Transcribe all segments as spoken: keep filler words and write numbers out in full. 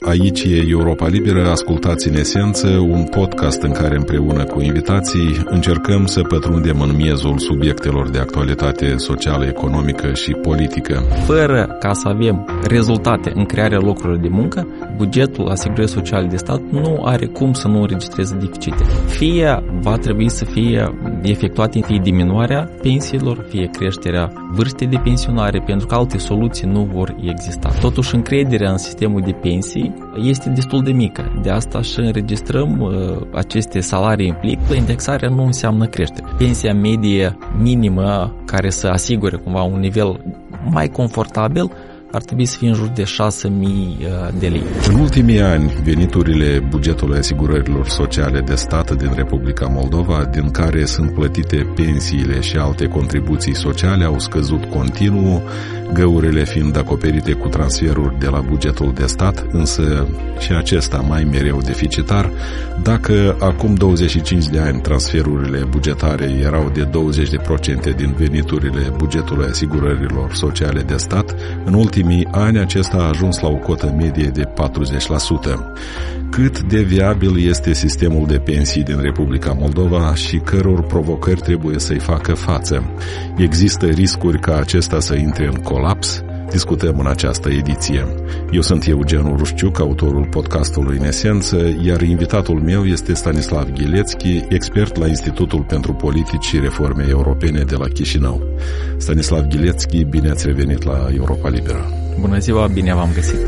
Aici e Europa Liberă, ascultați în esență un podcast în care împreună cu invitații încercăm să pătrundem în miezul subiectelor de actualitate socială, economică și politică. Fără ca să avem rezultate în crearea locurilor de muncă, bugetul asigurării sociale de stat nu are cum să nu înregistreze deficite. Fie va trebui să fie efectuate fie diminuarea pensiilor, fie creșterea vârstei de pensionare, pentru că alte soluții nu vor exista. Totuși, încrederea în sistemul de pensii este destul de mică. De asta și înregistrăm uh, aceste salarii în plic. Indexarea nu înseamnă creștere. Pensia medie minimă care să asigure cumva un nivel mai confortabil ar trebui să fie în jur de șase mii de lei. În ultimii ani, veniturile bugetului asigurărilor sociale de stat din Republica Moldova, din care sunt plătite pensiile și alte contribuții sociale, au scăzut continuu, găurile fiind acoperite cu transferuri de la bugetul de stat, însă și acesta mai mereu deficitar. Dacă acum douăzeci și cinci de ani transferurile bugetare erau de douăzeci la sută din veniturile bugetului asigurărilor sociale de stat, în ultimii ani acesta a ajuns la o cotă medie de patruzeci la sută. Cât de viabil este sistemul de pensii din Republica Moldova și căror provocări trebuie să-i facă față? Există riscuri ca acesta să intre în colaps? Discutăm în această ediție. Eu sunt Eugen Urușciuc, autorul podcastului În Esență, iar invitatul meu este Stanislav Ghilețchi, expert la Institutul pentru Politici și Reforme Europene de la Chișinău. Stanislav Ghilețchi, bine ați revenit la Europa Liberă. Bună ziua, bine v-am găsit!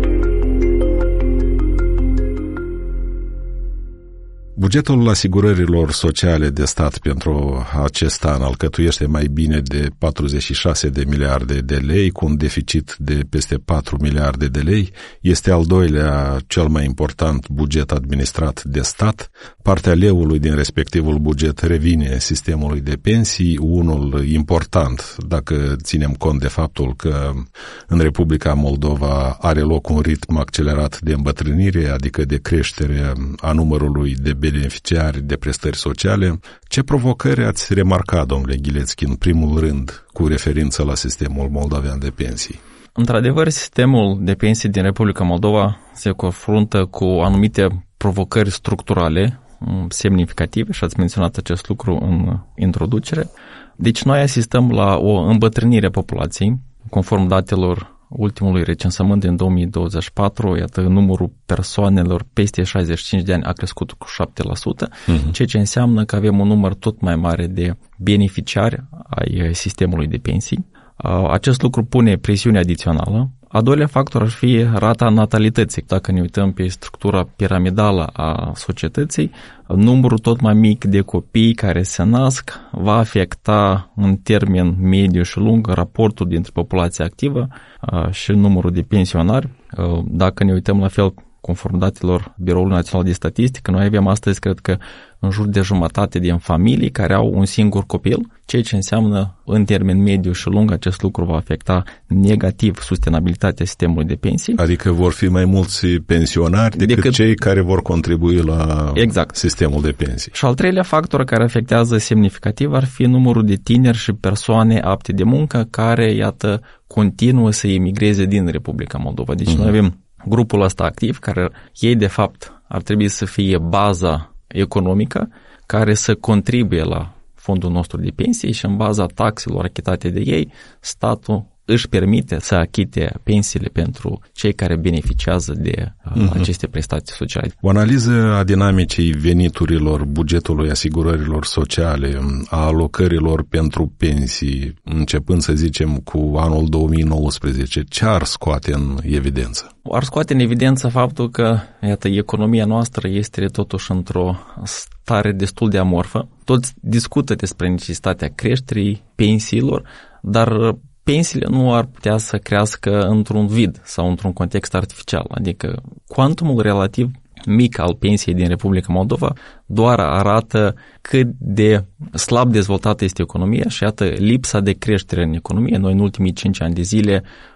Bugetul asigurărilor sociale de stat pentru acest an alcătuiește mai bine de patruzeci și șase de miliarde de lei, cu un deficit de peste patru miliarde de lei. Este al doilea cel mai important buget administrat de stat. Partea leului din respectivul buget revine sistemului de pensii, unul important dacă ținem cont de faptul că în Republica Moldova are loc un ritm accelerat de îmbătrânire, adică de creștere a numărului de beneficiari de prestări sociale. Ce provocări ați remarcat, domnule Ghilețchi, în primul rând, cu referință la sistemul moldovean de pensii? Într-adevăr, sistemul de pensii din Republica Moldova se confruntă cu anumite provocări structurale semnificative și ați menționat acest lucru în introducere. Deci noi asistăm la o îmbătrânire a populației, conform datelor ultimului recensământ din două mii douăzeci și patru, iată, numărul persoanelor peste șaizeci și cinci de ani a crescut cu șapte la sută, uh-huh. ceea ce înseamnă că avem un număr tot mai mare de beneficiari ai sistemului de pensii. Acest lucru pune presiune adițională. A doilea factor ar fi rata natalității. Dacă ne uităm pe structura piramidală a societății, numărul tot mai mic de copii care se nasc va afecta în termen mediu și lung raportul dintre populația activă și numărul de pensionari. Dacă ne uităm la fel, conform datelor Biroului Național de Statistică, noi avem astăzi, cred că, în jur de jumătate din familii care au un singur copil, ceea ce înseamnă, în termen mediu și lung, acest lucru va afecta negativ sustenabilitatea sistemului de pensii. Adică vor fi mai mulți pensionari decât, decât cei care vor contribui la exact. Sistemul de pensii. Și al treilea factor care afectează semnificativ ar fi numărul de tineri și persoane apte de muncă care, iată, continuă să emigreze din Republica Moldova. Deci uh-huh. noi avem grupul ăsta activ, care ei de fapt ar trebui să fie baza economică care să contribuie la fondul nostru de pensii și în baza taxelor achitate de ei, statul își permite să achite pensiile pentru cei care beneficiază de uh-huh. aceste prestații sociale. O analiză a dinamicii veniturilor bugetului asigurărilor sociale, a alocărilor pentru pensii, începând să zicem cu anul două mii nouăsprezece, ce ar scoate în evidență? Ar scoate în evidență faptul că, iată, economia noastră este totuși într-o stare destul de amorfă. Toți discută despre necesitatea creșterii pensiilor, dar pensiile nu ar putea să crească într-un vid sau într-un context artificial. Adică cuantumul relativ mic al pensiei din Republica Moldova doar arată cât de slab dezvoltată este economia și iată lipsa de creștere în economie. Noi în ultimii cinci ani de zile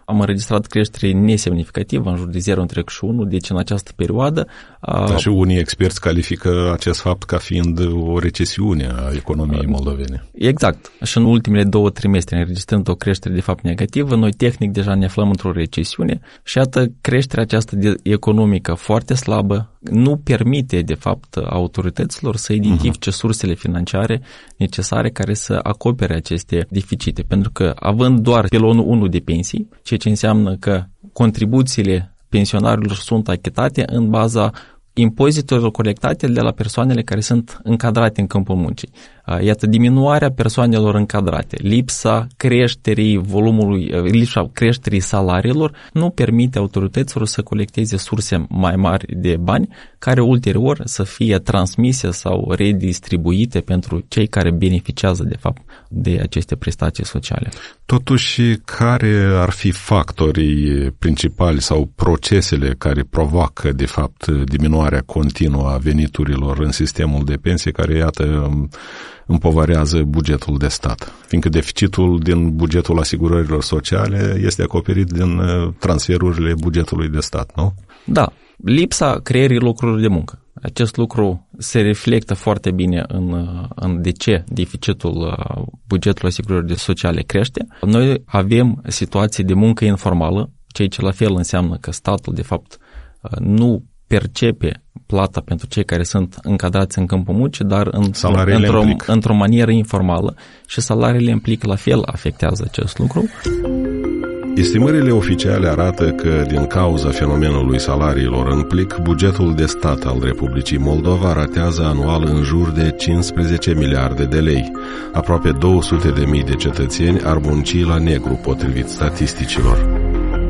am înregistrat creștere nesemnificativă, în jur de zero virgulă unu, deci în această perioadă. Dar și unii experți califică acest fapt ca fiind o recesiune a economiei moldovene. Exact. Și în ultimele două trimestre, înregistrând o creștere de fapt negativă, noi tehnic deja ne aflăm într-o recesiune și iată creșterea aceasta economică foarte slabă nu permite de fapt autorităților să identifice uh-huh. sursele financiare necesare care să acopere aceste deficite. Pentru că având doar pilonul unu de pensii, ceea ce înseamnă că contribuțiile pensionarilor sunt achitate în baza impozitelor colectate de la persoanele care sunt încadrate în câmpul muncii. Iată, diminuarea persoanelor încadrate, lipsa creșterii volumului, lipsa creșterii salariilor nu permite autorităților să colecteze surse mai mari de bani care ulterior să fie transmise sau redistribuite pentru cei care beneficiază de fapt de aceste prestații sociale. Totuși, care ar fi factorii principali sau procesele care provoacă de fapt diminuarea continuă a veniturilor în sistemul de pensie care, iată, împovărează bugetul de stat, fiindcă deficitul din bugetul asigurărilor sociale este acoperit din transferurile bugetului de stat, nu? Da, lipsa creierii locurilor de muncă. Acest lucru se reflectă foarte bine în, în de ce deficitul bugetului asigurărilor sociale crește. Noi avem situații de muncă informală, ceea ce la fel înseamnă că statul de fapt nu percepe plata pentru cei care sunt încadrați în câmpul muncii, dar în, într-o, într-o manieră informală și salariile implică la fel afectează acest lucru. Estimările oficiale arată că din cauza fenomenului salariilor în plic, bugetul de stat al Republicii Moldova ratează anual în jur de cincisprezece miliarde de lei. Aproape două sute de mii de cetățeni ar munci la negru, potrivit statisticilor.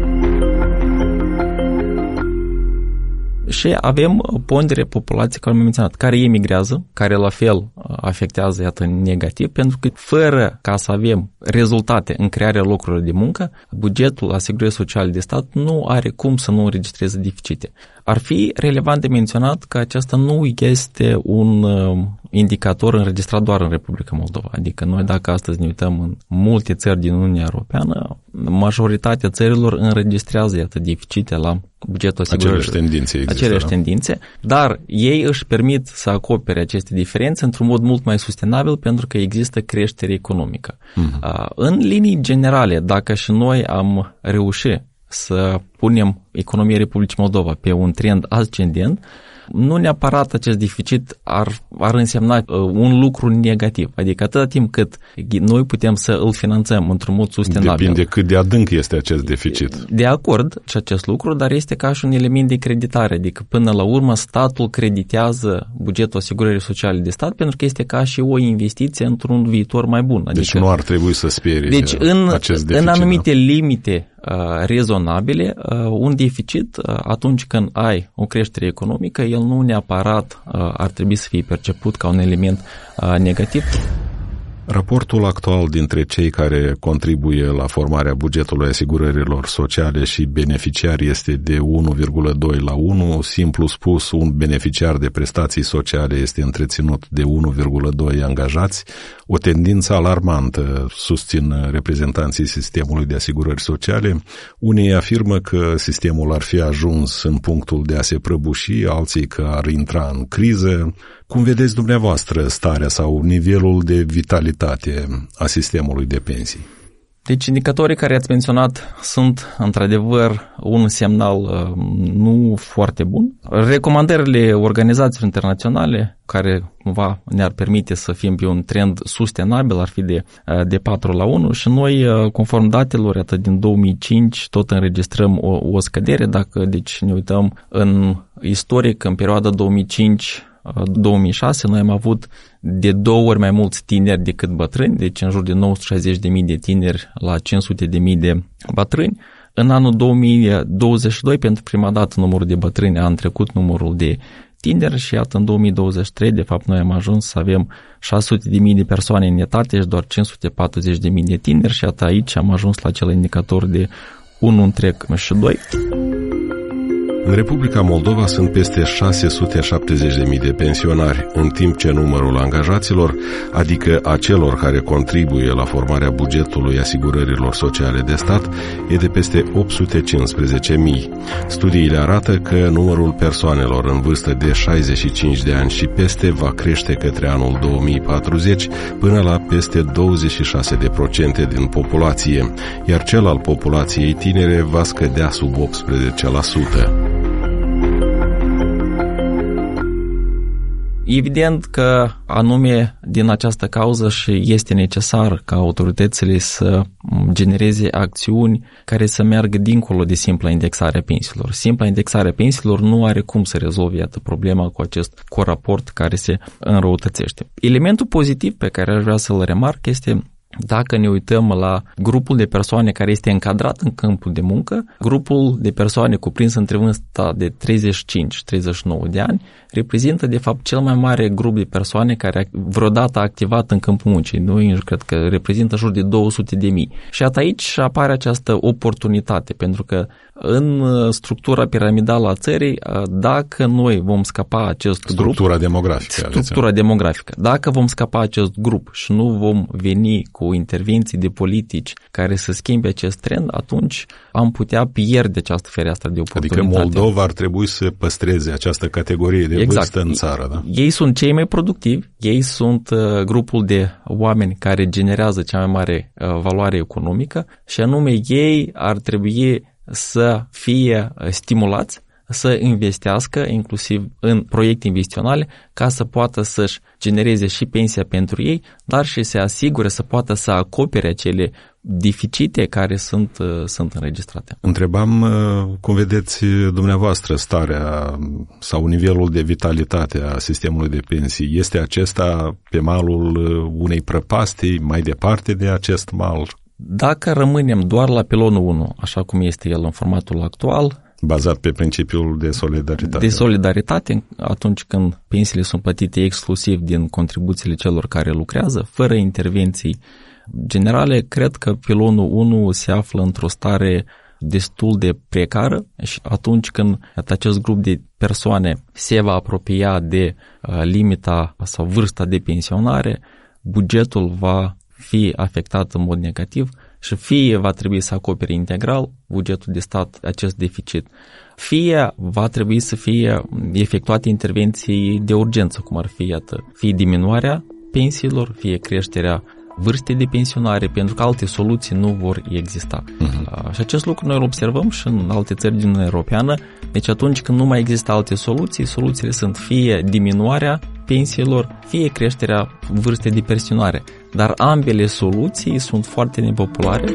Și avem pondere populației, care am menționat, care emigrează, care la fel afectează, iată, negativ, pentru că fără ca să avem rezultate în crearea locurilor de muncă, bugetul asigurării sociale de stat nu are cum să nu înregistreze deficite. Ar fi relevant de menționat că acesta nu este un indicator înregistrat doar în Republica Moldova. Adică noi dacă astăzi ne uităm în multe țări din Uniunea Europeană, majoritatea țărilor înregistrează, iată, deficite la bugetul asigurării. Aceleași tendințe există, Aceleași da? tendințe, dar ei își permit să acopere aceste diferențe într-un mod mult mai sustenabil pentru că există creștere economică. Uh-huh. În linii generale, dacă și noi am reușit să punem economia Republicii Moldova pe un trend ascendent, nu neapărat acest deficit ar, ar însemna uh, un lucru negativ. Adică atâta timp cât noi putem să îl finanțăm într-un mod sustenabil. Depinde cât de adânc este acest deficit. De acord și acest lucru, dar este ca și un element de creditare. Adică până la urmă statul creditează bugetul asigurării sociale de stat pentru că este ca și o investiție într-un viitor mai bun. Adică, deci nu ar trebui să sperie deci în, acest deficit. În anumite da? limite uh, rezonabile, uh, un deficit uh, atunci când ai o creștere economică, el nu neapărat uh, ar trebui să fie perceput ca un element uh, negativ. Raportul actual dintre cei care contribuie la formarea bugetului asigurărilor sociale și beneficiari este de unu virgulă doi la unu. Simplu spus, un beneficiar de prestații sociale este întreținut de unu virgulă doi angajați. O tendință alarmantă, susțin reprezentanții sistemului de asigurări sociale. Unii afirmă că sistemul ar fi ajuns în punctul de a se prăbuși, alții că ar intra în criză. Cum vedeți dumneavoastră starea sau nivelul de vitalitate a sistemului de pensii? Deci indicatorii care ați menționat sunt într-adevăr un semnal uh, nu foarte bun. Recomandările organizațiilor internaționale care cumva ne-ar permite să fim pe un trend sustenabil ar fi de, uh, de patru la unu și noi, uh, conform datelor atât din două mii cinci, tot înregistrăm o, o scădere. Dacă deci ne uităm în istoric, în perioada două mii cinci două mii șase, noi am avut de două ori mai mulți tineri decât bătrâni, deci în jur de nouă sute șaizeci de mii de tineri la cinci sute de mii de bătrâni. În anul două mii douăzeci și doi, pentru prima dată, numărul de bătrâni a întrecut numărul de tineri și iată, în două mii douăzeci și trei, de fapt, noi am ajuns să avem șase sute de mii de persoane în etate și doar cinci sute patruzeci de mii de tineri și iată, aici am ajuns la acel indicator de unu întreg și doi. În Republica Moldova sunt peste șase sute șaptezeci de mii de pensionari, în timp ce numărul angajaților, adică a celor care contribuie la formarea bugetului asigurărilor sociale de stat, e de peste opt sute cincisprezece mii. Studiile arată că numărul persoanelor în vârstă de șaizeci și cinci de ani și peste va crește către anul două mii patruzeci până la peste douăzeci și șase la sută din populație, iar cel al populației tinere va scădea sub optsprezece la sută. Evident că anume din această cauză și este necesar ca autoritățile să genereze acțiuni care să meargă dincolo de simpla indexare a pensiilor. Simpla indexare a pensiilor nu are cum să rezolve iată problema cu acest coraport care se înrăutățește. Elementul pozitiv pe care aș vrea să-l remarc este dacă ne uităm la grupul de persoane care este încadrat în câmpul de muncă, grupul de persoane cuprins între vârsta de treizeci și cinci - treizeci și nouă de ani reprezintă de fapt cel mai mare grup de persoane care vreodată a activat în câmpul muncii. Noi cred că reprezintă în jur de două sute de mii. Și aici apare această oportunitate, pentru că în structura piramidală a țării, dacă noi vom scăpa acest structura grup... Structura demografică. Structura demografică. Dacă vom scăpa acest grup și nu vom veni cu intervenții de politici care să schimbe acest trend, atunci am putea pierde această fereastră de oportunitate. Adică Moldova ar trebui să păstreze această categorie de exact. vârstă în țară. Da? Ei sunt cei mai productivi, ei sunt uh, grupul de oameni care generează cea mai mare uh, valoare economică și anume ei ar trebui să fie stimulați să investească inclusiv în proiecte investiționale ca să poată să-și genereze și pensia pentru ei, dar și să asigure să poată să acopere acele deficite care sunt, sunt înregistrate. Întrebam cum vedeți dumneavoastră starea sau nivelul de vitalitate a sistemului de pensii. Este acesta pe malul unei prăpastii, mai departe de acest mal? Dacă rămânem doar la pilonul unu, așa cum este el în formatul actual, bazat pe principiul de solidaritate. De solidaritate, atunci când pensiile sunt plătite exclusiv din contribuțiile celor care lucrează, fără intervenții generale, cred că pilonul unu se află într-o stare destul de precară și atunci când acest grup de persoane se va apropia de limita sau vârsta de pensionare, bugetul va fi afectat în mod negativ și fie va trebui să acopere integral bugetul de stat acest deficit, fie va trebui să fie efectuate intervenții de urgență, cum ar fi, iată, fie diminuarea pensiilor, fie creșterea vârstei de pensionare, pentru că alte soluții nu vor exista. Uh-huh. Și acest lucru noi îl observăm și în alte țări din Uniunea Europeană. Deci atunci când nu mai există alte soluții, soluțiile sunt fie diminuarea pensiilor, fie creșterea vârstei de pensionare. Dar ambele soluții sunt foarte nepopulare.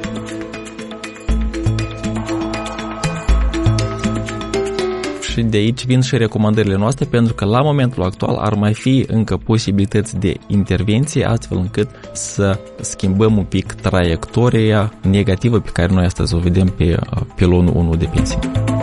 Și de aici vin și recomandările noastre, pentru că la momentul actual ar mai fi încă posibilități de intervenție, astfel încât să schimbăm un pic traiectoria negativă pe care noi astăzi o vedem pe pilonul unu de pensii.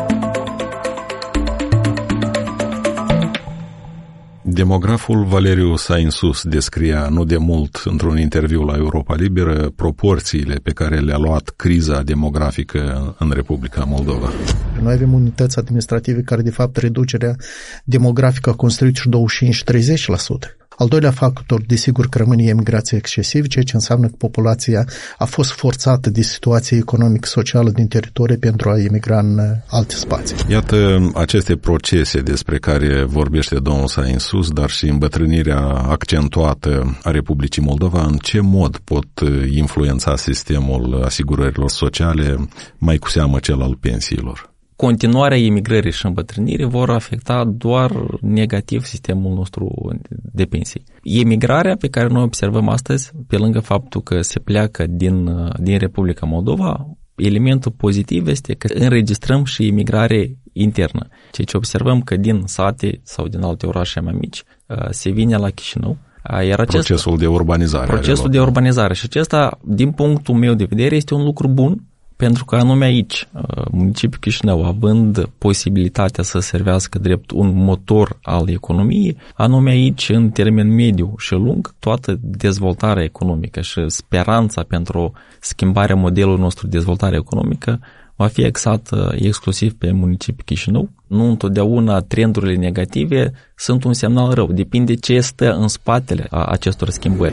Demograful Valeriu Sainsus descria nu de mult într-un interviu la Europa Liberă proporțiile pe care le-a luat criza demografică în Republica Moldova. Noi avem unități administrative care de fapt reducerea demografică a construit și douăzeci și cinci - treizeci la sută. Al doilea factor, desigur că rămâne emigrația excesivă, ceea ce înseamnă că populația a fost forțată de situația economic-socială din teritoriu pentru a emigra în alte spații. Iată aceste procese despre care vorbește domnul Sainsus, dar și îmbătrânirea accentuată a Republicii Moldova, în ce mod pot influența sistemul asigurărilor sociale, mai cu seamă cel al pensiilor? Continuarea emigrării și îmbătrânirii vor afecta doar negativ sistemul nostru de pensii. Emigrarea pe care noi observăm astăzi, pe lângă faptul că se pleacă din, din Republica Moldova, elementul pozitiv este că înregistrăm și emigrare internă. Ceea ce observăm că din sate sau din alte orașe mai mici se vine la Chișinău. Iar acest, procesul de urbanizare. Procesul de urbanizare. Și acesta, din punctul meu de vedere, este un lucru bun, pentru că anume aici, municipiul Chișinău, având posibilitatea să servească drept un motor al economiei, anume aici, în termen mediu și lung, toată dezvoltarea economică și speranța pentru schimbarea modelului nostru de dezvoltare economică va fi axat exclusiv pe municipiul Chișinău. Nu întotdeauna trendurile negative sunt un semnal rău, depinde ce stă în spatele acestor schimbări.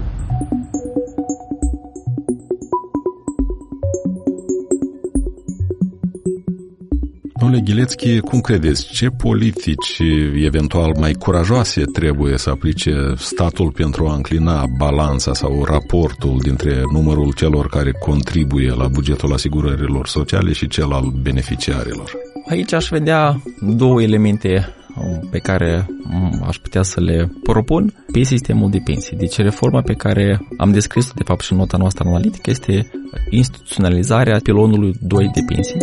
Domnule Ghilețchi, cum credeți, ce politici eventual mai curajoase trebuie să aplice statul pentru a înclina balanța sau raportul dintre numărul celor care contribuie la bugetul asigurărilor sociale și cel al beneficiarilor? Aici aș vedea două elemente pe care aș putea să le propun pe sistemul de pensii. Deci reforma pe care am descris-o de fapt și în nota noastră analitică este instituționalizarea pilonului doi de pensii.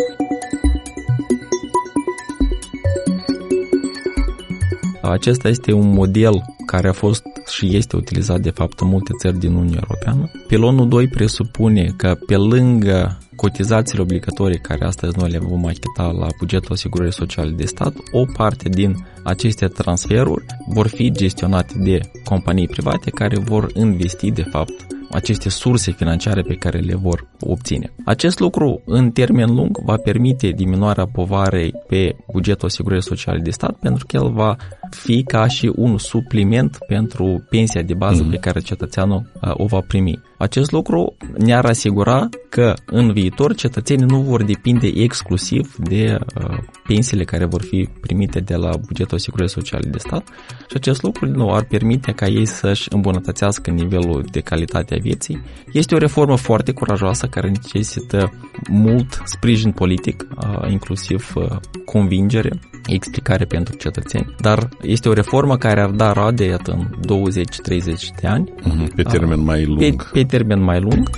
Acesta este un model care a fost și este utilizat de fapt în multe țări din Uniunea Europeană. Pilonul doi presupune că pe lângă cotizațiile obligatorii care astăzi noi le vom achita la bugetul asigurării sociale de stat, o parte din aceste transferuri vor fi gestionate de companii private care vor investi de fapt aceste surse financiare pe care le vor obține. Acest lucru, în termen lung, va permite diminuarea povarei pe bugetul asigurării sociale de stat, pentru că el va fi ca și un supliment pentru pensia de bază mm-hmm. pe care cetățeanul uh, o va primi. Acest lucru ne-ar asigura că în viitor cetățenii nu vor depinde exclusiv de uh, pensiile care vor fi primite de la bugetul asigurării sociale de stat și acest lucru nu ar permite ca ei să-și îmbunătățească nivelul de calitate a vieții. Este o reformă foarte curajoasă care necesită mult sprijin politic, uh, inclusiv uh, convingere, explicare pentru cetățeni, dar este o reformă care ar da roade, iată, în douăzeci treizeci de ani. Uh-huh, pe termen mai lung. Pe, pe termen mai lung.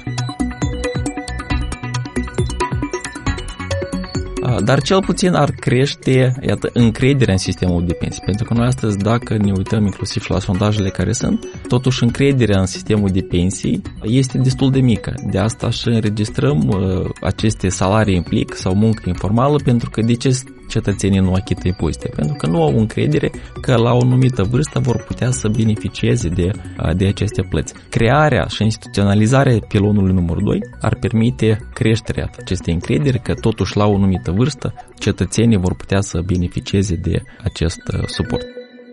Dar cel puțin ar crește, iată, încrederea în sistemul de pensii. Pentru că noi astăzi, dacă ne uităm inclusiv la sondajele care sunt, totuși încrederea în sistemul de pensii este destul de mică. De asta și înregistrăm uh, aceste salarii în plic sau muncă informală, pentru că de ce cetățenii nu achită impozite? Pentru că nu au încredere că la o anumită vârstă vor putea să beneficieze de, de aceste plăți. Crearea și instituționalizarea pilonului numărul doi ar permite creșterea acestei încredere că totuși la o anumită vârstă cetățenii vor putea să beneficieze de acest suport.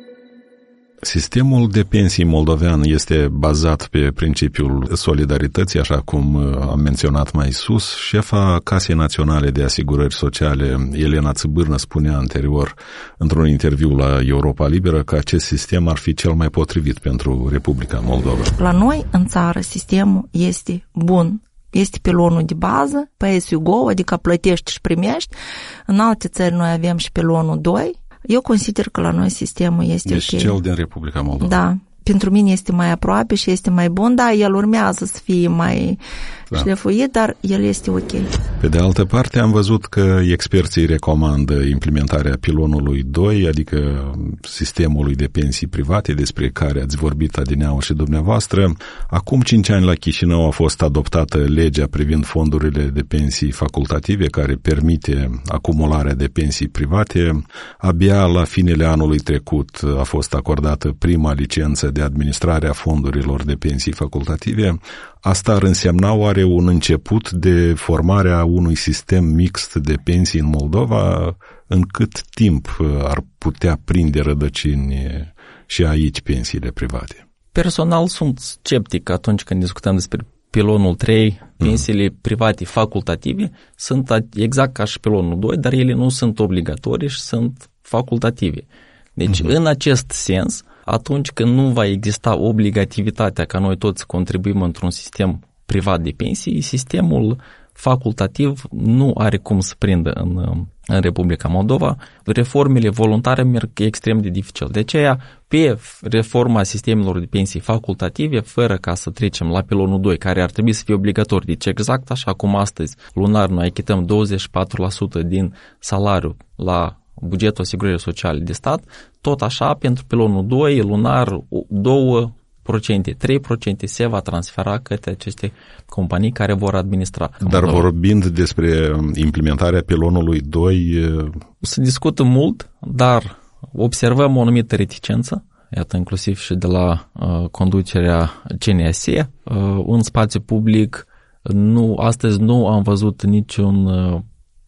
Sistemul de pensii moldovean este bazat pe principiul solidarității, așa cum am menționat mai sus. Șefa Casei Naționale de Asigurări Sociale, Elena Țibârnă, spunea anterior într-un interviu la Europa Liberă că acest sistem ar fi cel mai potrivit pentru Republica Moldova. La noi, în țară, sistemul este bun. Este pilonul de bază, pay as you go, adică plătești și primești. În alte țări noi avem și pilonul doi. Eu consider că la noi sistemul este deci ok. Deci cel din Republica Moldova. Da. Pentru mine este mai aproape și este mai bun, da, el urmează să fie mai da. șlefuit, dar el este ok. Pe de altă parte, am văzut că experții recomandă implementarea pilonului doi, adică sistemului de pensii private, despre care ați vorbit adineauri și dumneavoastră. Acum cinci ani la Chișinău a fost adoptată legea privind fondurile de pensii facultative, care permite acumularea de pensii private. Abia la finele anului trecut a fost acordată prima licență de administrare a fondurilor de pensii facultative. Asta ar însemna oare un început de formarea unui sistem mixt de pensii în Moldova? În cât timp ar putea prinde rădăcini și aici pensiile private? Personal sunt sceptic atunci când discutăm despre pilonul trei, pensiile mm. private facultative sunt exact ca și pilonul doi, dar ele nu sunt obligatorii și sunt facultative. Deci, mm-hmm. în acest sens, atunci când nu va exista obligativitatea ca noi toți contribuim într-un sistem privat de pensii, sistemul facultativ nu are cum să prindă în, în Republica Moldova. Reformele voluntare merg extrem de dificil. De aceea, pe reforma sistemelor de pensii facultative, fără ca să trecem la pilonul doi, care ar trebui să fie obligatoriu, deci exact așa cum astăzi, lunar, noi achităm douăzeci și patru la sută din salariu la bugetul asigurării sociale de stat, tot așa, pentru pilonul doi, lunar, doi la sută, trei la sută se va transfera către aceste companii care vor administra. Dar vorbind despre implementarea pilonului doi... Se discută mult, dar observăm o anumită reticență, iată, inclusiv și de la uh, conducerea C N S, uh, în spațiu public, nu, astăzi nu am văzut niciun uh,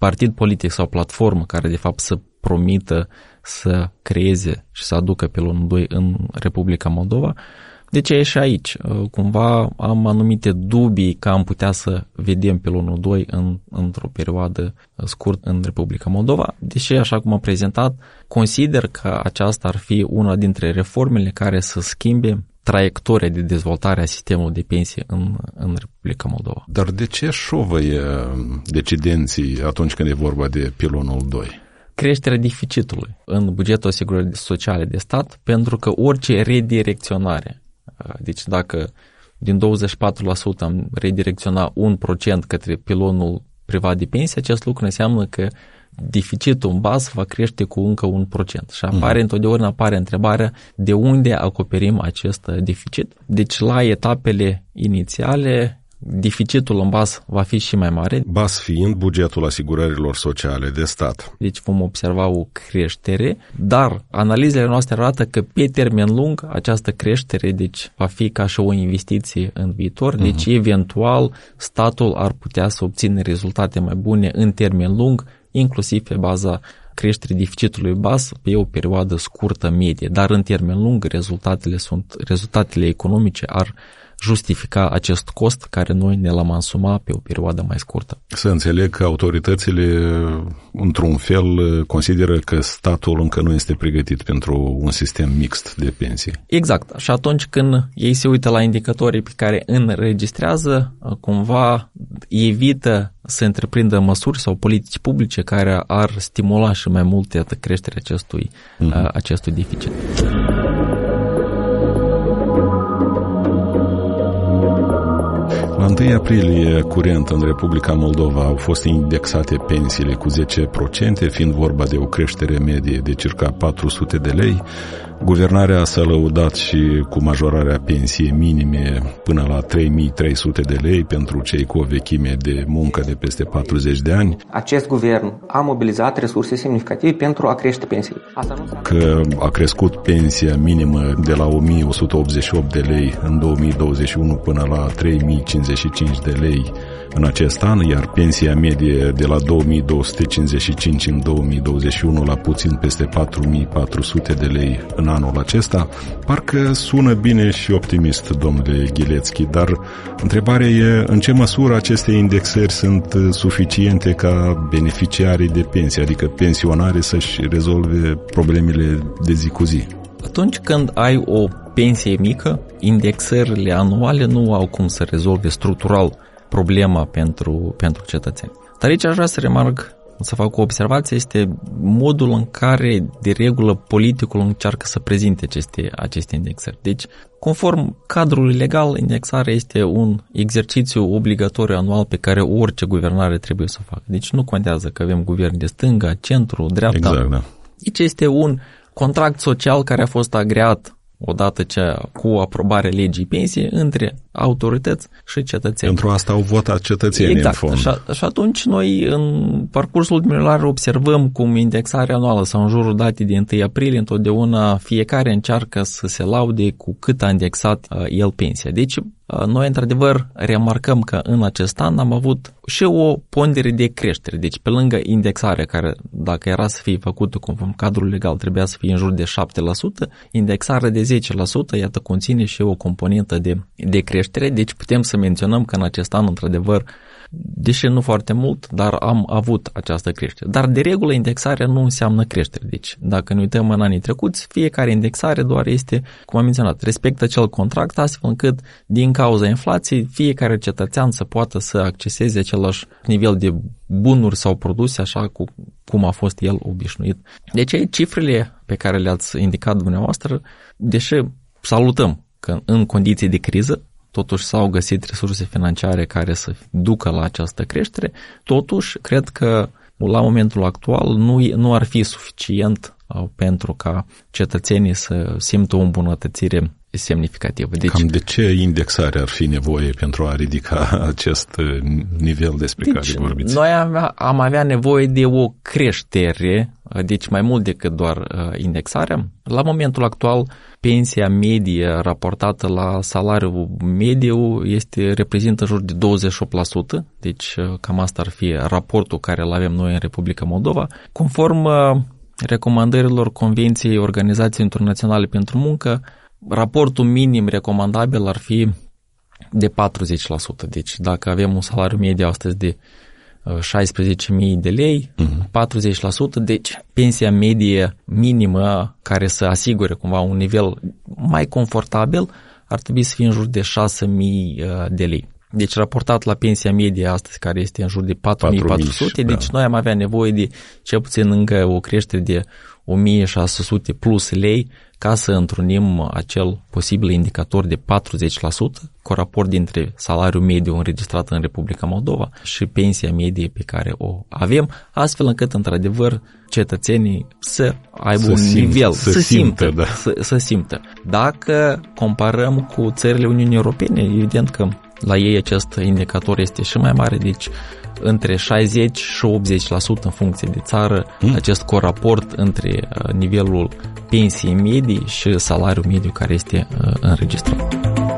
partid politic sau platformă care de fapt să promită să creeze și să aducă pilonul doi în Republica Moldova. De ce e și aici? Cumva am anumite dubii că am putea să vedem pilonul doi în, într-o perioadă scurtă în Republica Moldova, deși, așa cum am prezentat, consider că aceasta ar fi una dintre reformele care să schimbe traiectoria de dezvoltare a sistemului de pensii în, în Republica Moldova. Dar de ce șovăie decidenții atunci când e vorba de pilonul doi? Creșterea deficitului în bugetul asigurării sociale de stat, pentru că orice redirecționare, deci dacă din douăzeci și patru la sută am redirecționa un procent către pilonul privat de pensie, acest lucru înseamnă că deficitul în bază va crește cu încă un procent. Și apare, mm. întotdeauna apare întrebarea de unde acoperim acest deficit. Deci la etapele inițiale deficitul în bază va fi și mai mare. Baz fiind bugetul asigurărilor sociale de stat. Deci vom observa o creștere, dar analizele noastre arată că pe termen lung această creștere deci, va fi ca și o investiție în viitor, deci uh-huh. eventual statul ar putea să obțină rezultate mai bune în termen lung, inclusiv pe baza creșterii deficitului baz pe o perioadă scurtă, medie, dar în termen lung rezultatele sunt rezultatele economice ar justifica acest cost care noi ne l-am asumat pe o perioadă mai scurtă. Să înțeleg că autoritățile, într-un fel, consideră că statul încă nu este pregătit pentru un sistem mixt de pensii. Exact. Și atunci când ei se uită la indicatorii pe care înregistrează, cumva evită să întreprindă măsuri sau politici publice care ar stimula și mai mult creșterea acestui, uh-huh. acestui deficit. La întâi aprilie curent în Republica Moldova au fost indexate pensiile cu zece la sută, fiind vorba de o creștere medie de circa patru sute de lei. Guvernarea s-a lăudat și cu majorarea pensiei minime până la trei mii trei sute de lei pentru cei cu o vechime de muncă de peste patruzeci de ani. Acest guvern a mobilizat resurse semnificative pentru a crește pensiile. Că a crescut pensia minimă de la o mie o sută optzeci și opt de lei în două mii douăzeci și unu până la trei mii cincizeci și cinci de lei în acest an, iar pensia medie de la două mii două sute cincizeci și cinci în două mii douăzeci și unu la puțin peste patru mii patru sute de lei în anul acesta. Parcă sună bine și optimist, domnule Ghilețchi, dar întrebarea e în ce măsură aceste indexări sunt suficiente ca beneficiarii de pensie, adică pensionarii să-și rezolve problemele de zi cu zi. Atunci când ai o pensie mică, indexările anuale nu au cum să rezolve structural problema pentru, pentru cetățeni. Dar aici aș vrea să remarc, să fac o observație, este modul în care, de regulă, politicul încearcă să prezinte aceste, aceste indexări. Deci, conform cadrului legal, indexarea este un exercițiu obligatoriu anual pe care orice guvernare trebuie să o facă. Deci nu contează că avem guvern de stânga, centru, dreapta. Exact, da. Aici este un contract social care a fost agreat odată ce cu aprobarea legii pensie între autorități și cetățeni. Pentru asta au votat cetățenii, exact. în fond. Și, și atunci noi în parcursul ultimilor observăm cum indexarea anuală sau în jurul datei de întâi aprilie întotdeauna fiecare încearcă să se laude cu cât a indexat uh, el pensia. Deci noi, într-adevăr, remarcăm că în acest an am avut și o pondere de creștere. Deci, pe lângă indexarea, care, dacă era să fie făcută conform cadrul legal, trebuia să fie în jur de șapte la sută, indexarea de zece la sută, iată, conține și o componentă de, de creștere. Deci, putem să menționăm că în acest an, într-adevăr, deși nu foarte mult, dar am avut această creștere. Dar, de regulă, indexarea nu înseamnă creștere. Deci, dacă ne uităm în anii trecuți, fiecare indexare doar este, cum am menționat, respectă acel contract, astfel încât, din cauza inflației, fiecare cetățean să poată să acceseze același nivel de bunuri sau produse, așa cu, cum a fost el obișnuit. Deci, cifrele pe care le-ați indicat dumneavoastră, deși salutăm că în condiții de criză, totuși s-au găsit resurse financiare care să ducă la această creștere, totuși cred că la momentul actual nu, nu ar fi suficient pentru ca cetățenii să simtă o îmbunătățire semnificativă. Deci, cam de ce indexare ar fi nevoie pentru a ridica acest nivel despre deci, care vorbiți? Noi am, am avea nevoie de o creștere, deci mai mult decât doar uh, indexarea. La momentul actual, pensia medie raportată la salariul mediu este, reprezintă în jur de douăzeci și opt la sută, deci uh, cam asta ar fi raportul care îl avem noi în Republica Moldova. Conform uh, recomandărilor Convenției Organizației Internaționale pentru Muncă, raportul minim recomandabil ar fi de patruzeci la sută. Deci dacă avem un salariu mediu astăzi de șaisprezece mii de lei, uh-huh. patruzeci la sută, deci pensia medie minimă care să asigure cumva un nivel mai confortabil ar trebui să fie în jur de șase mii de lei. Deci raportat la pensia medie astăzi care este în jur de patru mii patru sute, deci da. Noi am avea nevoie de cel puțin încă o creștere de o mie șase sute plus lei ca să întrunim acel posibil indicator de patruzeci la sută cu raport dintre salariul mediu înregistrat în Republica Moldova și pensia medie pe care o avem, astfel încât, într-adevăr, cetățenii să aibă să un simt, nivel, să, să simtă, simtă da. să, să simtă. Dacă comparăm cu țările Uniunii Europene, evident că la ei acest indicator este și mai mare, deci între șaizeci și optzeci la sută în funcție de țară, mm. acest coraport între nivelul pensiei medii și salariul mediu care este înregistrat.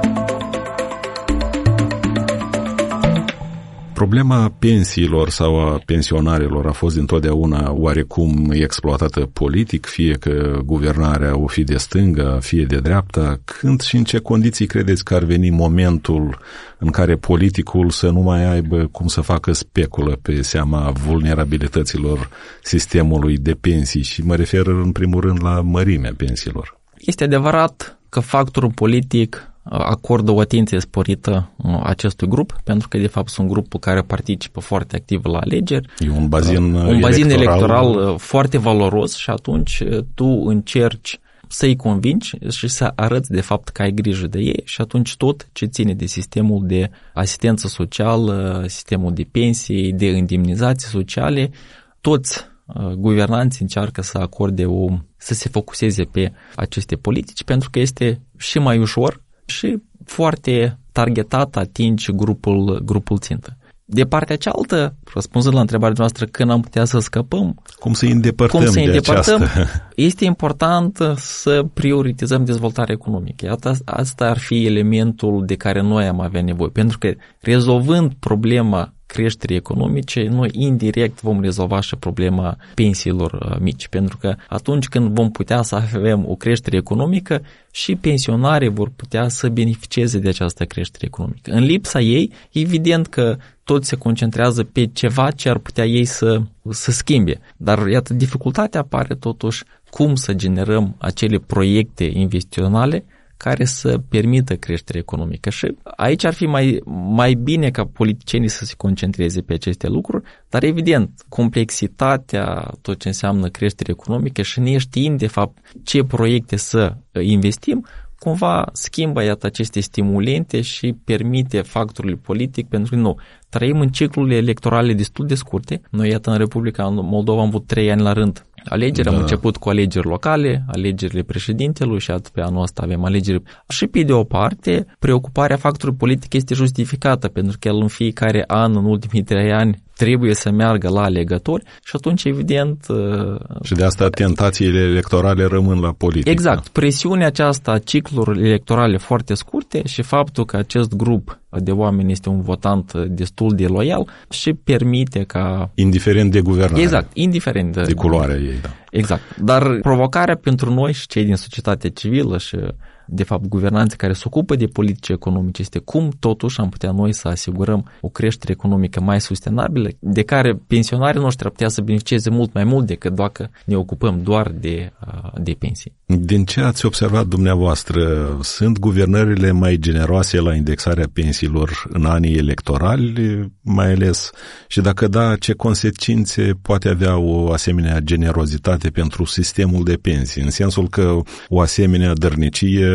Problema pensiilor sau a pensionarilor a fost întotdeauna oarecum exploatată politic, fie că guvernarea o fi de stânga, fie de dreapta. Când și în ce condiții credeți că ar veni momentul în care politicul să nu mai aibă cum să facă speculă pe seama vulnerabilităților sistemului de pensii? Și mă refer în primul rând la mărimea pensiilor. Este adevărat că factorul politic acordă o atenție sporită acestui grup, pentru că de fapt sunt grupul care participă foarte activ la alegeri. E un bazin, un bazin electoral. electoral foarte valoros și atunci tu încerci să-i convingi și să arăți de fapt că ai grijă de ei și atunci tot ce ține de sistemul de asistență socială, sistemul de pensii, de indemnizații sociale, toți guvernanții încearcă să acorde o, să se focuseze pe aceste politici pentru că este și mai ușor și foarte targetat atinge grupul, grupul țintă. De partea cealaltă, răspunzând la întrebarea noastră când am putea să scăpăm, cum să îi îndepărtăm, cum să îi de îndepărtăm aceasta? Este important să prioritizăm dezvoltarea economică. Iată, asta ar fi elementul de care noi am avea nevoie, pentru că rezolvând problema creșterii economice, noi indirect vom rezolva și problema pensiilor mici, pentru că atunci când vom putea să avem o creștere economică, și pensionarii vor putea să beneficieze de această creștere economică. În lipsa ei, evident că tot se concentrează pe ceva ce ar putea ei să, să schimbe. Dar, iată, dificultatea apare totuși cum să generăm acele proiecte investiționale care să permită creștere economică. Și aici ar fi mai, mai bine ca politicienii să se concentreze pe aceste lucruri, dar evident, complexitatea, tot ce înseamnă creștere economică și neștiind de fapt ce proiecte să investim, cumva schimbă, iată, aceste stimulente și permite factorului politic, pentru că nu, trăim în ciclurile electorale destul de scurte. Noi, iată, în Republica Moldova am avut trei ani la rând alegeri, da. Am început cu alegeri locale, alegerile președintelui și atât pe anul ăsta avem alegeri. Și pe de o parte, preocuparea factorului politic este justificată, pentru că el în fiecare an, în ultimii trei ani, trebuie să meargă la alegători și atunci, evident... Și de asta tentațiile electorale rămân la politică. Exact. Presiunea aceasta a ciclurilor electorale foarte scurte și faptul că acest grup de oameni este un votant destul de loial și permite ca... Indiferent de guvernare. Exact, indiferent de... De culoarea ei, da. Exact. Dar provocarea pentru noi și cei din societatea civilă și, de fapt, guvernanții care se ocupă de politici economice este cum totuși am putea noi să asigurăm o creștere economică mai sustenabilă, de care pensionarii noștri ar putea să beneficieze mult mai mult decât dacă ne ocupăm doar de, de pensii. Din ce ați observat dumneavoastră, sunt guvernările mai generoase la indexarea pensiilor în anii electorali, mai ales? Și dacă da, ce consecințe poate avea o asemenea generozitate pentru sistemul de pensii? În sensul că o asemenea dărnicie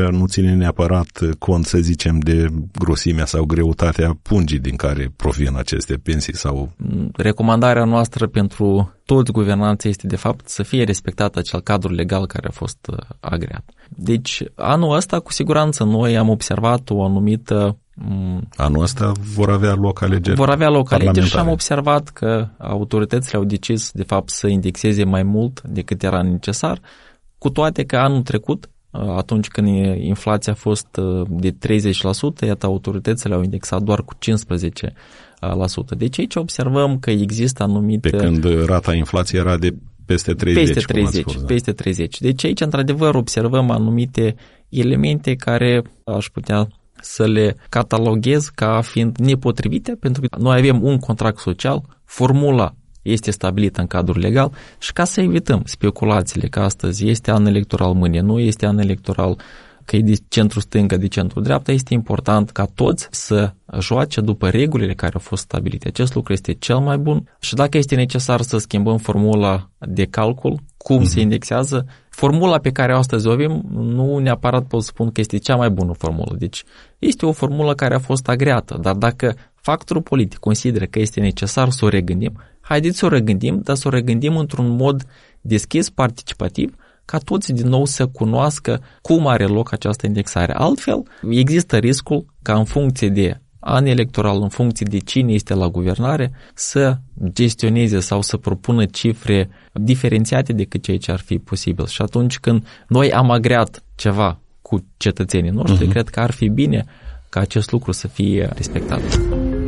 nu ține neapărat cont, să zicem, de grosimea sau greutatea pungii din care provin aceste pensii? Sau... Recomandarea noastră pentru toți guvernanții este, de fapt, să fie respectat acel cadru legal care a fost agreat. Deci, anul ăsta, cu siguranță, noi am observat o anumită... Anul ăsta vor avea loc alegeri Vor avea loc alegeri și am observat că autoritățile au decis, de fapt, să indexeze mai mult decât era necesar, cu toate că anul trecut, atunci când inflația a fost de treizeci la sută, iată, autoritățile au indexat doar cu cincisprezece la sută. Deci aici observăm că există anumite... Pe când rata inflației era de peste treizeci. Peste treizeci, peste treizeci. Deci aici, într-adevăr, observăm anumite elemente care aș putea să le cataloghez ca fiind nepotrivite, pentru că noi avem un contract social, formula este stabilită în cadrul legal și ca să evităm speculațiile că astăzi este an electoral, mâine nu este an electoral, că e de centru-stângă, de centru-dreapta, este important ca toți să joace după regulile care au fost stabilite. Acest lucru este cel mai bun și dacă este necesar să schimbăm formula de calcul, cum mm-hmm. se indexează, formula pe care astăzi o avem, nu neapărat pot spun că este cea mai bună formulă. Deci este o formulă care a fost agreată, dar dacă factorul politic consideră că este necesar să o regândim, haideți să o regândim, dar să o regândim într-un mod deschis, participativ, ca toți din nou să cunoască cum are loc această indexare. Altfel, există riscul ca în funcție de an electoral, în funcție de cine este la guvernare, să gestioneze sau să propună cifre diferențiate decât ceea ce ar fi posibil. Și atunci când noi am agreat ceva cu cetățenii noștri, uh-huh. cred că ar fi bine ca acest lucru să fie respectat.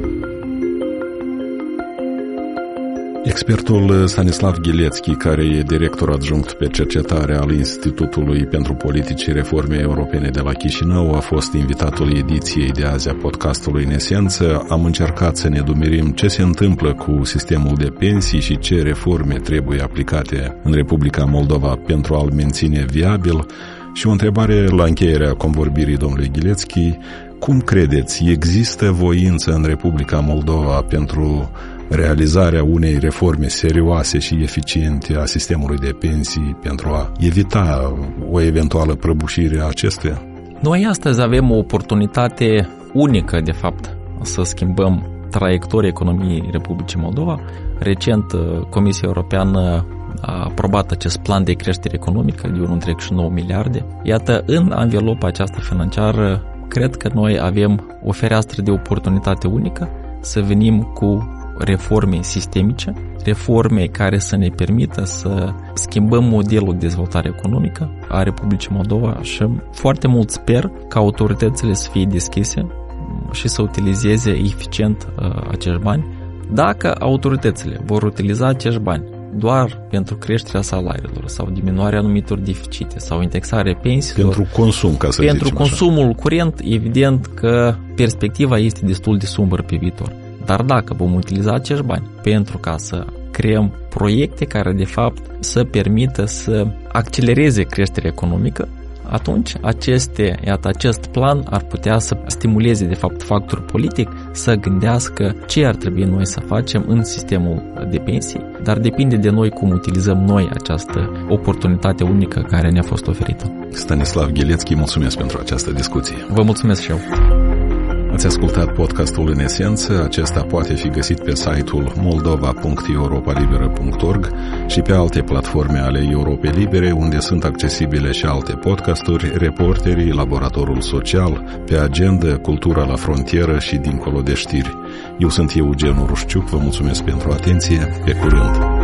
Expertul Stanislav Ghilețchi, care e director adjunct pe cercetare al Institutului pentru Politici și Reforme Europene de la Chișinău, a fost invitatul ediției de azi a podcastului În Esență. Am încercat să ne dumerim ce se întâmplă cu sistemul de pensii și ce reforme trebuie aplicate în Republica Moldova pentru a-l menține viabil. Și o întrebare la încheierea convorbirii domnului Ghilețchi: cum credeți, există voință în Republica Moldova pentru realizarea unei reforme serioase și eficiente a sistemului de pensii pentru a evita o eventuală prăbușire a acestuia? Noi astăzi avem o oportunitate unică, de fapt, să schimbăm traiectoria economiei Republicii Moldova. Recent, Comisia Europeană a aprobat acest plan de creștere economică de unu virgulă nouă miliarde. Iată, în anvelopa aceasta financiară, cred că noi avem o fereastră de oportunitate unică să venim cu reforme sistemice, reforme care să ne permită să schimbăm modelul de dezvoltare economică a Republicii Moldova și foarte mult sper ca autoritățile să fie deschise și să utilizeze eficient uh, acești bani. Dacă autoritățile vor utiliza acești bani doar pentru creșterea salariilor sau diminuarea anumitor deficite sau indexarea pensiilor, pentru consum, ca să pentru zicem consumul așa. curent, evident că perspectiva este destul de sumbră pe viitor. Dar dacă vom utiliza acești bani pentru ca să creăm proiecte care de fapt să permită să accelereze creșterea economică, atunci aceste, iată, acest plan ar putea să stimuleze de fapt factorul politic să gândească ce ar trebui noi să facem în sistemul de pensii, dar depinde de noi cum utilizăm noi această oportunitate unică care ne-a fost oferită. Stanislav Ghilețchi, mulțumesc pentru această discuție. Vă mulțumesc și eu. Ați ascultat podcastul În Esență. Acesta poate fi găsit pe site-ul moldova punct europalibera punct org și pe alte platforme ale Europei Libere, unde sunt accesibile și alte podcasturi, Reporterii, Laboratorul Social, Pe Agenda, Cultura la Frontieră și Dincolo de Știri. Eu sunt Eugen Urușciuc, vă mulțumesc pentru atenție, pe curând!